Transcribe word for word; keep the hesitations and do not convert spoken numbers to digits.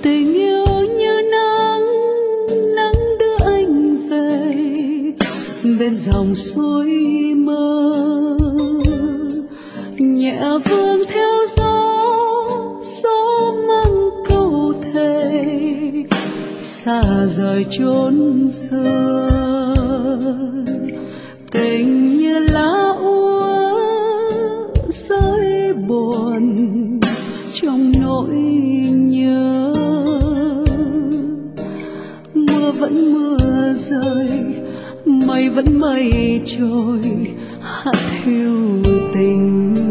Tình yêu như nắng, nắng đưa anh về bên dòng suối mơ, nhẹ vương theo gió, gió mang câu thề xa rời chốn xưa. Tình như lá úa rơi buồn trong nỗi nhớ, mưa vẫn mưa rơi, mây vẫn mây trôi, hát hiu tình